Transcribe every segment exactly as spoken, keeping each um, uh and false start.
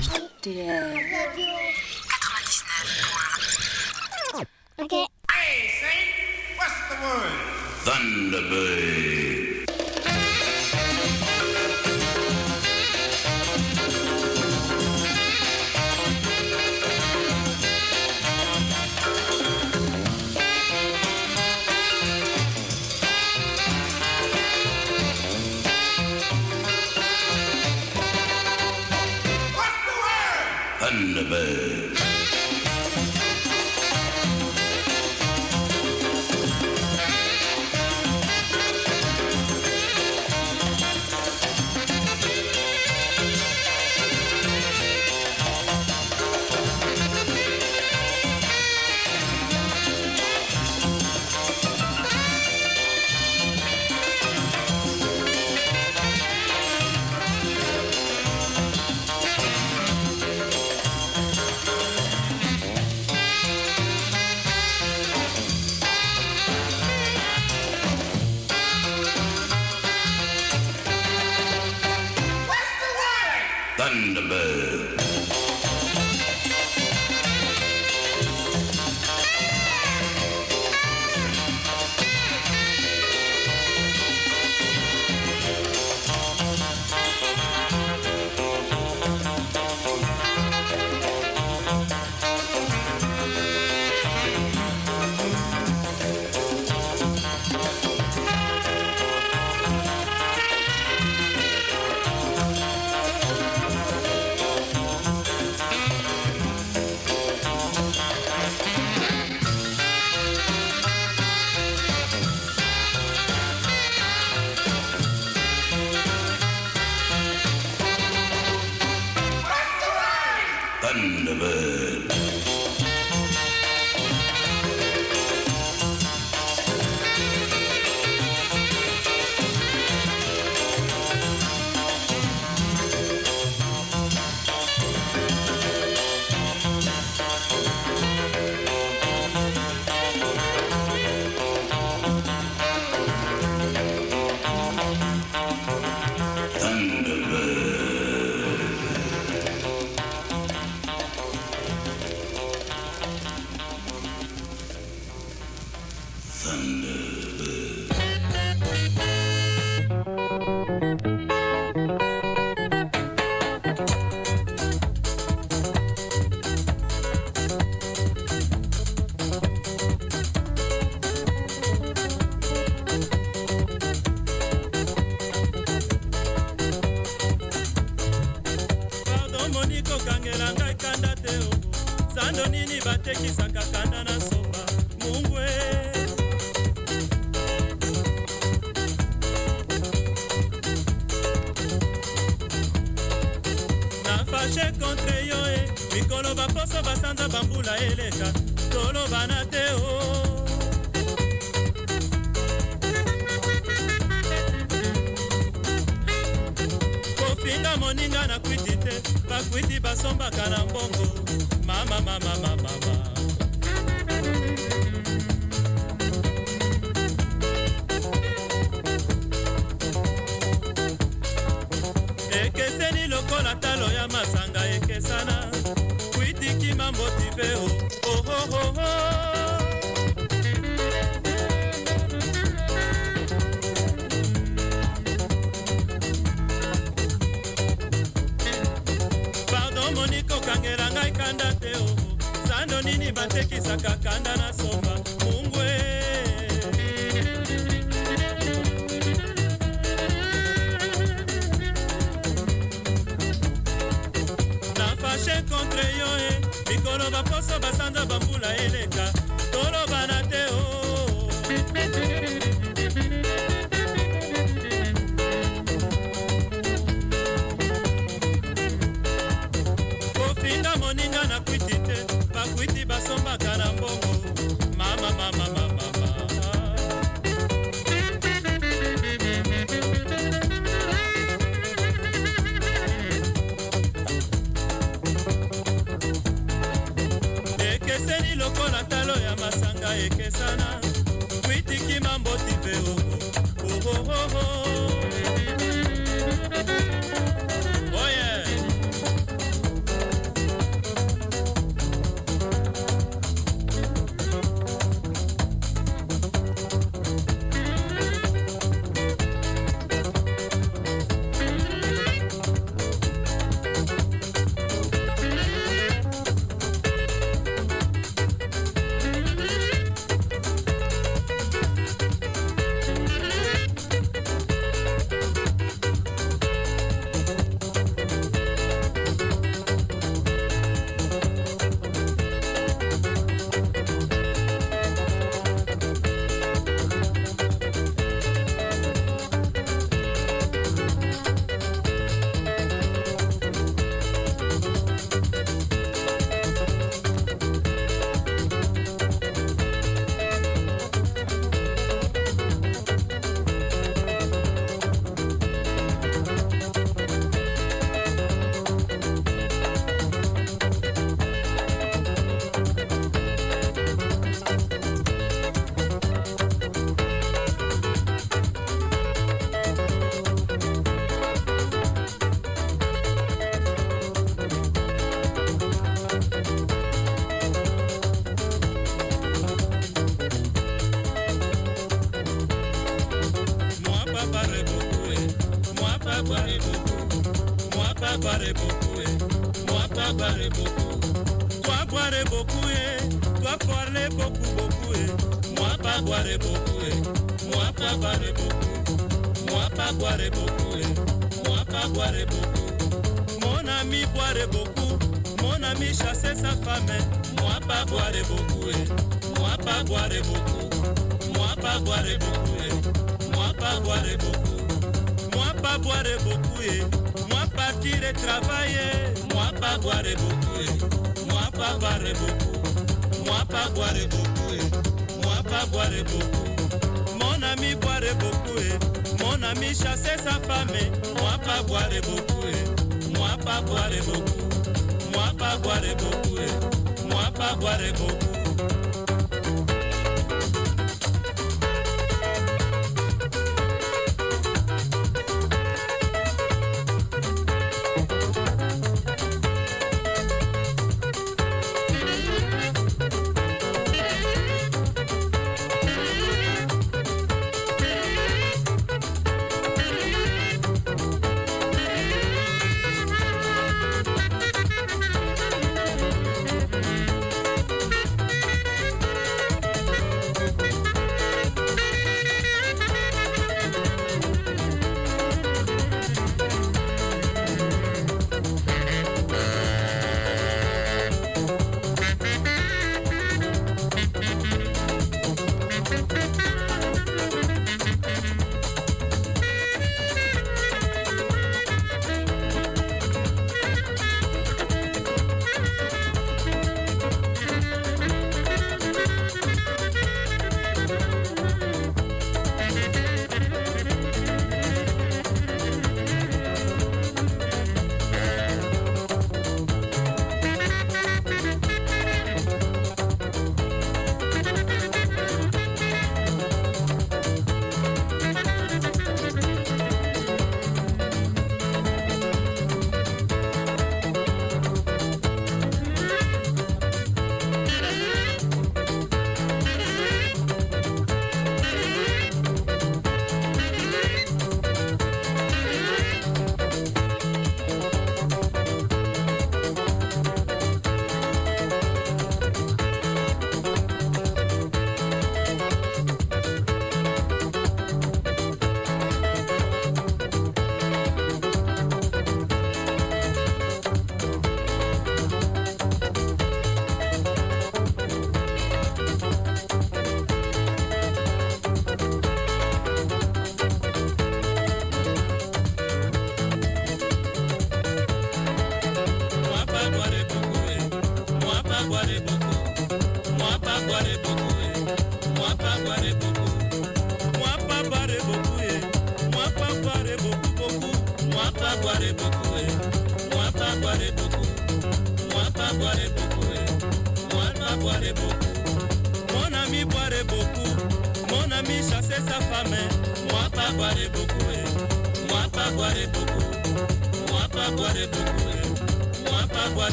R T L quatre-vingt-dix-neuf. Ok. Hey, Saint, what's the word? Thunderbird. Thunderbird. Thunderbird. Thunderbird. pas boire beaucoup, moi pas boire beaucoup, eh. Moi pas boire beaucoup. Toi boire beaucoup, eh. Toi parler beaucoup, beaucoup, eh. Moi pas boire beaucoup, eh. Moi pas boire beaucoup. Moi pas boire beaucoup, eh. Moi pas boire beaucoup. Mon ami boire beaucoup. Mon ami chasser sa femme. Moi pas boire beaucoup, eh. Moi pas boire beaucoup. Moi pas boire beaucoup, eh. Moi pas boire beaucoup. Moi pas boire beaucoup, eh. Moi partir et travailler. Moi pas boire beaucoup, eh. Moi pas boire beaucoup. Moi pas boire beaucoup, eh. Moi pas boire beaucoup. Mon ami boire beaucoup, eh. Mon ami chasser sa femme. Moi pas boire beaucoup, eh. Moi pas boire beaucoup. Moi pas boire beaucoup, eh. Moi pas boire beaucoup.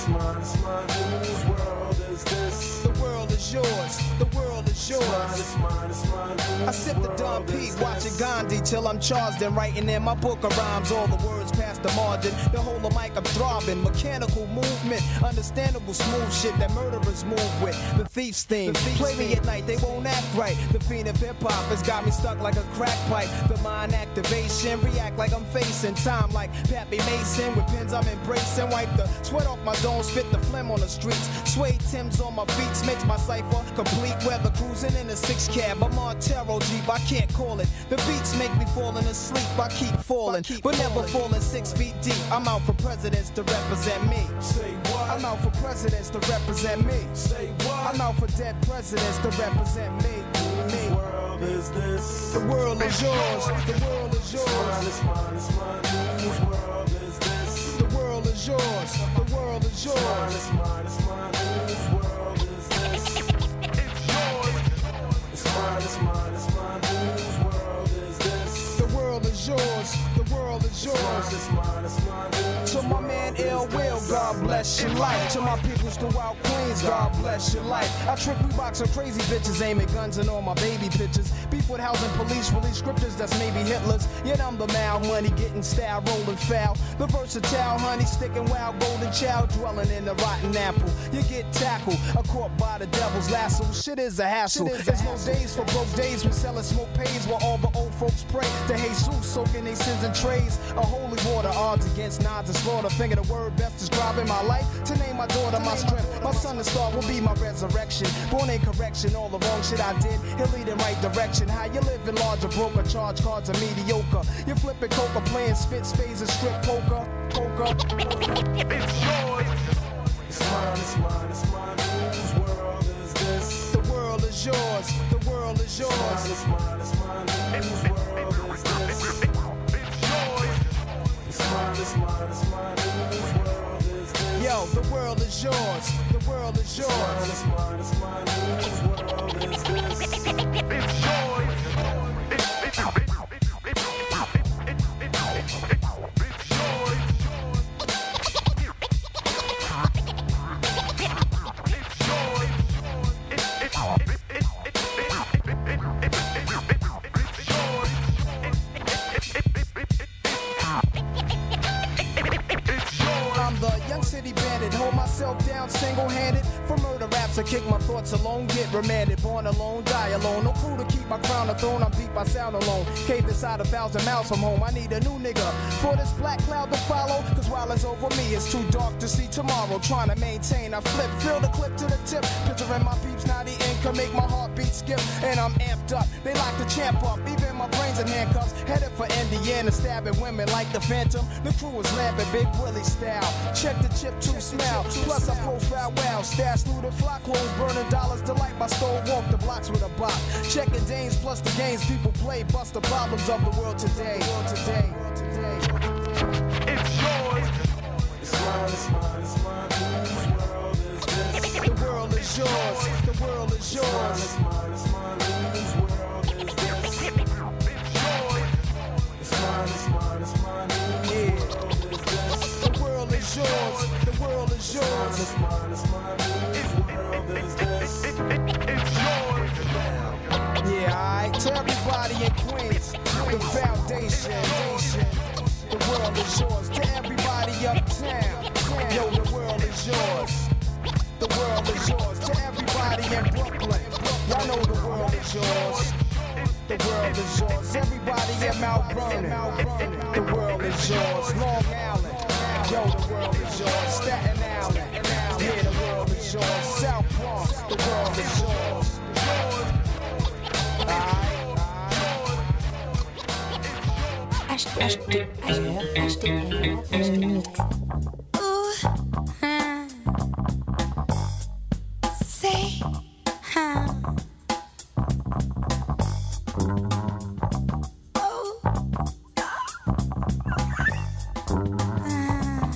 it's mine, it's mine. Whose world is this? The world is yours. The world is yours. It's mine, it's mine, it's mine. I sip the Don P, watching Gandhi till I'm charged and writing in my book of rhymes. All the words past the margin. The whole of mic I'm throbbing. Mechanical movement, understandable smooth shit that murderers move with. The thief's theme. Play me at night, they won't act right. The fiend of hip hop has got me stuck like a crack pipe. The mind activation, react like I'm facing time like Pappy Mason. With pins I'm embracing. Wipe the sweat off my dome, spit the phlegm on the streets. Suede Timbs on my feet makes my cipher complete. Weather cruising in a six cab. I'm on Montero Jeep, I can't call it. The beats make me falling asleep. I keep falling, keep but never falling six feet deep. I'm out for presidents to represent me. Say what? I'm out for presidents to represent me. Say what? I'm out for dead presidents to represent me. Me. Whose world is this? The world is yours. The world is yours. It's mine, it's mine, it's mine. Whose world is this? The world is yours. The world is yours. It's mine, it's mine, whose world is this? It's yours. It's mine, it's mine, it's mine. Whose world is this? The world is yours. The world is yours. It's mine, it's mine. To my man Ill Will, God bless your life. To my peoples throughout Queens, God bless your life. I trick Reeboks on crazy bitches, aiming guns and all my baby pictures. Beef with housing police, release scriptures that's maybe Hitler's. Yet I'm the mal money, getting style, rolling foul. The versatile honey, sticking wild, golden child, dwelling in the rotten apple. You get tackled, a caught by the devil's lasso. Shit is a hassle. There's no days for broke days. We selling smoke pays while all the old folks pray to Jesus, soaking their sins in trays. A holy water, odds against nods and slaughter. Finger the word best describing my life. To name my daughter my strength. My son the star will be my resurrection. Born in correction, all the wrong shit I did. He'll lead in right direction. How you living larger, broker, charge cards are mediocre. You flipping coca, playing spit spades and strip poker. Poker. It's yours. It's mine, it's mine, it's mine. Whose world is this? The world is yours. The world is yours. It's mine, it's mine, whose world is this? It's yours. It's mine, it's mine, it's mine. Whose world is this? Yo, the world is yours. The world is yours. It's mine, it's mine, whose world is this? It's yours. Single-handed for murder raps, I kick my thoughts alone, get remanded, born alone, die alone. No crew to keep my crown a throne. I'm deep, I sound alone. Cave inside a thousand miles from home. I need a new nigga for this black cloud to follow. Cause while it's over me, it's too dark to see tomorrow. Trying to maintain, I flip, fill the clip to the tip. Picturing my peeps, naughty income, make my heartbeat skip. And I'm amped up. They lock the champ up, even my brains in handcuffs. Headed for Indiana, stabbing women like the Phantom. The crew is laughing, Big Willie style. Check the chip to smell. Plus I profile well, stash through the flock, clothes burning dollars to light my stove, walk the blocks with a bop. Checking Danes plus the games people play, bust the problems of the world today. World today. World today. It's yours. It's mine, it's mine, it's mine. Whose world is this? The world is yours. The world is yours. It's mine, it's mine, whose world is this? It's yours. It's mine, it's mine, it's mine. Whose world is this? The world is yours. The world is yours. It's mine, it's mine, whose world is this? It's yours. Yeah, alright. To everybody in Queens, the foundation. The world is yours. To everybody uptown, yo, the world is yours. The world is yours. To everybody in Brooklyn, y'all know the world is yours. The world is yours. Everybody in Mount Vernon, the world is yours. Long Island, yo, the world is yours. Staten Island, yeah, the world is yours. South Bronx, the world is yours. H D H D H D mix. Ooh, huh. Say, huh. Oh, uh.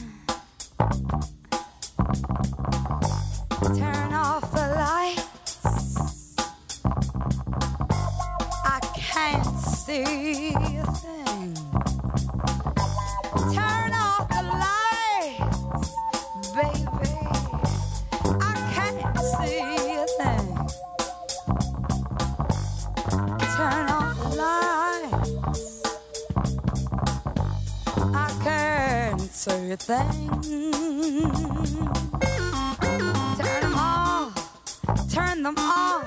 Turn off the lights. I can't see a thing. Turn off the lights, baby. fancy thing. Turn them off, turn them off.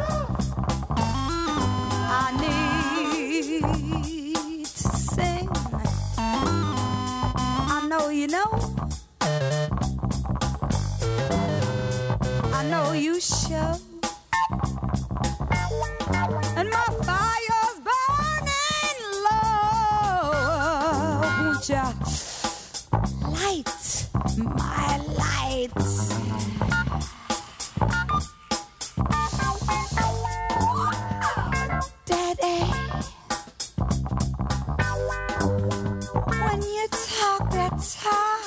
I need to sing. I know you know. I know you show. And my fire's burning low. Won't ya light my lights? Daddy, when you talk that talk,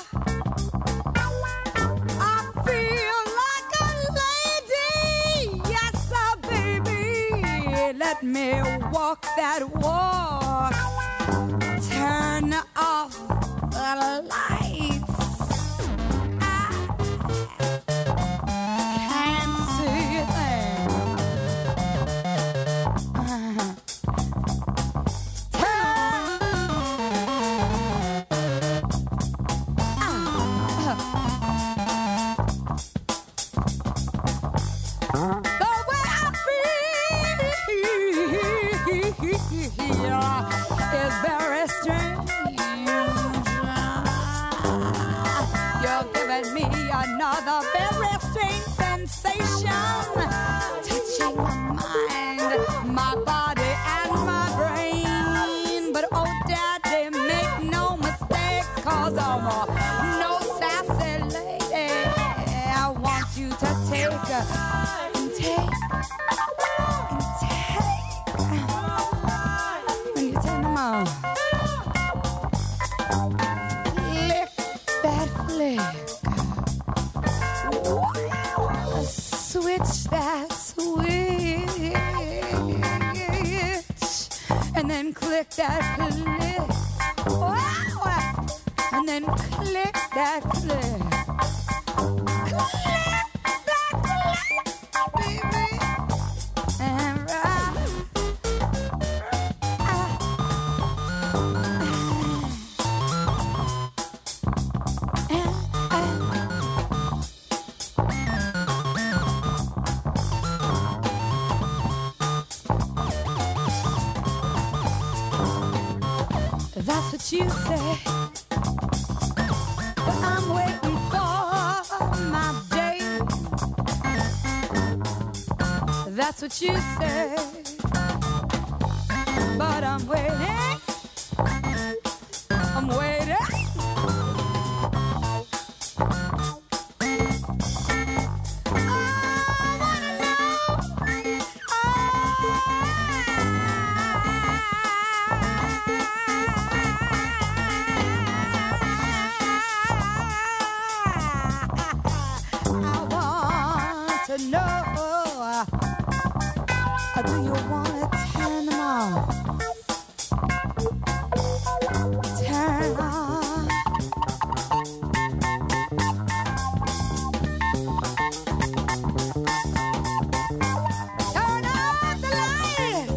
I feel like a lady. Yes, sir, baby. Let me walk that walk. Turn off the lights. I can't see a thing. Uh-huh. Turn. Uh-huh. The way I feel is very strange. You're giving me another very strange sensation, touching my mind, my body, and my brain. But oh, daddy, make no mistakes, 'cause I'm a no sassy lady. I want you to take and take and take when you turn them on. Flick that flick. Switch that switch. And then click that click. Wow. And then click that click. Click that click, baby. And right. That's what you say, but I'm waiting for my day. That's what you say, but I'm waiting. I'm waiting. To know, or do you want to turn them on? Turn on. Turn on the lights.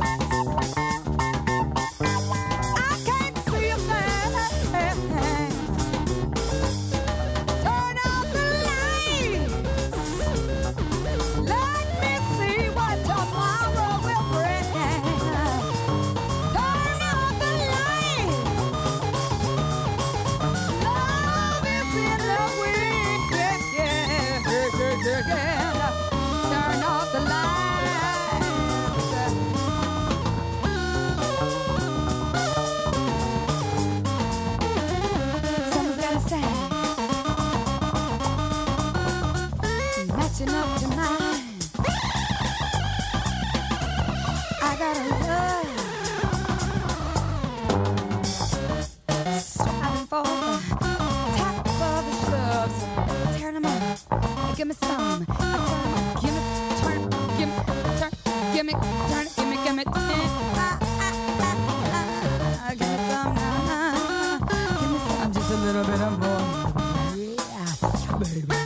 I can't see a thing. Turn on the lights. Let me see what tomorrow will bring. Turn on the lights. Love is in the wind. Yeah, yeah, yeah, yeah, yeah. Turn off the lights. Someone's gotta say, matching up to mine. I got a love striving for the top of the shrubs. Turn them on, give me some. Give me, turn, give me, turn, give me, turn, give me, give me. Ah, ah, ah, ah. Give me some now, give me some, just a little bit of more. Yeah, baby.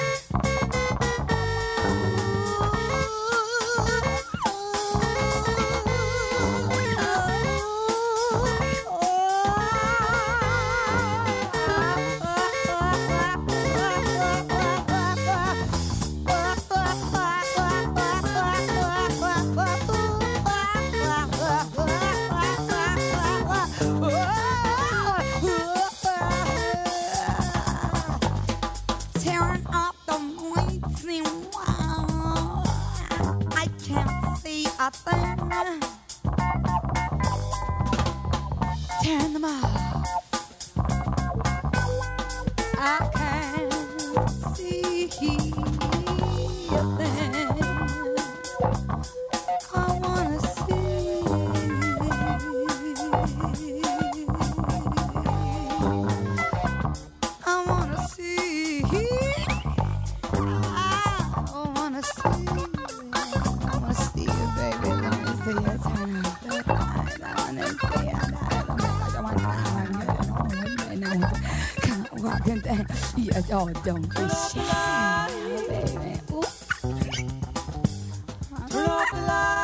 nothing. Turn them off. I can't see a thing. I wanna see. I wanna see. I wanna see. I wanna see you, baby. Let me see you turn up the light. I wanna see you. I wanna come walking down. Yeah, oh, don't be shy, baby. Ooh. Turn off the light.